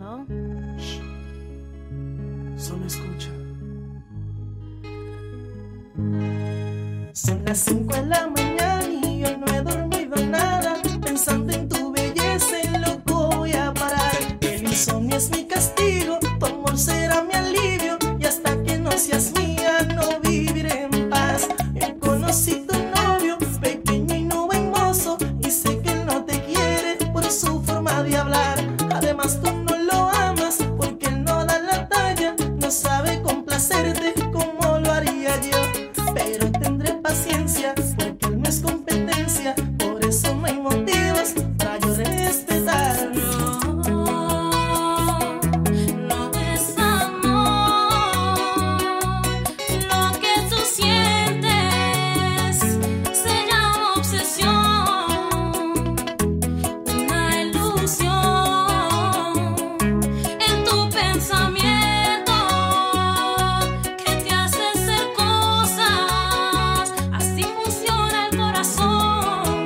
Hello. Shh. Solo escucha. Son las 5 de la mañana y yo no he dormido nada. Pensando en tu belleza, en loco voy a parar. El insomnio es mi castigo, tu amor será mi alivio. Y hasta que no seas mía, no viviré en paz. Yo conocí tu novio, pequeño y no buen mozo, y sé que él no te quiere por su forma de hablar. Además tú no lo amas porque él no da la talla. No sabe complacerte como lo haría yo. Pero tendré paciencia porque él no es competencia. Por eso no hay motivos para yo respetar. No es amor. Lo que tú sientes se llama obsesión, una ilusión en tu pensamiento que te hace hacer cosas. Así funciona el corazón.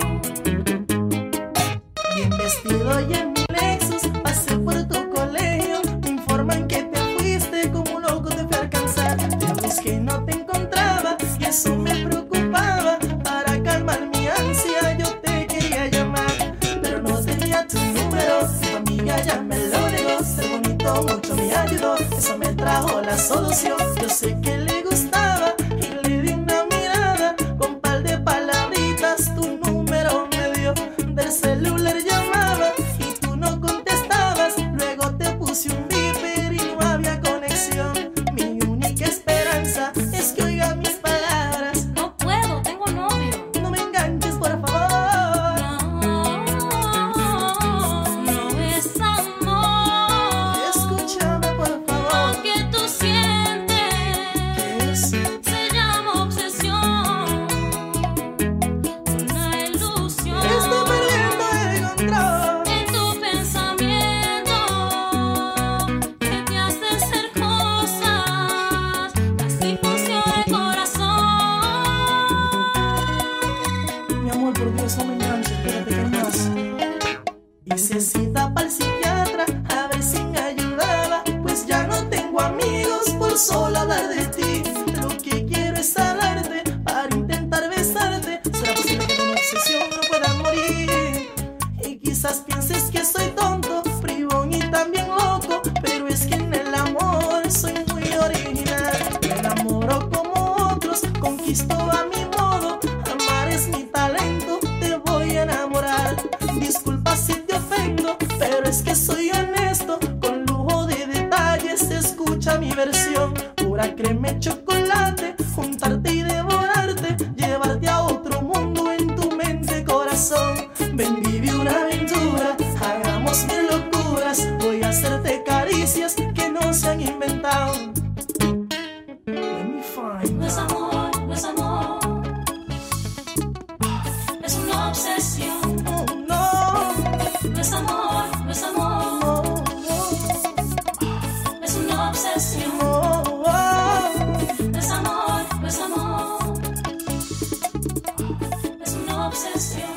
Bien vestido y en mi Lexus pasé por tu colegio. Me informan que te fuiste como un loco, te fui a alcanzar. Te busqué y no te encontraba y eso me preocupaba. Para calmar mi ansia yo te quería llamar, pero no tenía tu número. Tu amiga ya me lo negó. Ser bonito mucho me ayudó, eso me trajo la solución. Yo sé que le gustaba y le di una mirada. Con par de palabritas tu número me dio. Del celular llamaba y tú no contestabas. Luego te puse un beeper y no había conexión. Mi única esperanza es que oiga mis palabras. No puedo, tengo novio. No me enganches, por favor. No es amor. Escúchame, por favor. Lo que tú sientes ¿Qué es? se llama obsesión, una ilusión Estoy perdiendo el control. en tu pensamiento que te hace hacer cosas. Así funciona el corazón. Mi amor, por Dios, no me enganches. Espérate, ¿qué más? Hice cita para el psiquiatra a ver si me ayudaba, pues ya no tengo amigos por solo hablar de ti. Lo que quiero es hablarte para intentar besarte. ¿Será posible que de una obsesión no pueda morir? Y quizás pienses que soy tonto, bribón y también loco, pero es que en el amor soy muy original. Me enamoro como otros, conquisto a mi modo. Amar es mi talento, te voy a enamorar. Disculpa si te ofendo, pero es que soy honesto. Con lujo de detalles, escucha mi versión. Pura crema y chocolate, juntarte y devorarte, llevarte a otro mundo en tu mente, corazón. Ven, vive una aventura, hagamos mil locuras. Voy a hacerte caricias que no se han inventado. Let me find No es out. amor, no es amor. Es una obsesión. Oh, no, No es amor, no es amor. no, Es una obsesión. no, no. No es amor, no es amor. Es una obsesión.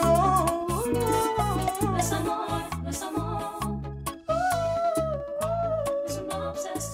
No es amor, no es amor. Es una obsesión.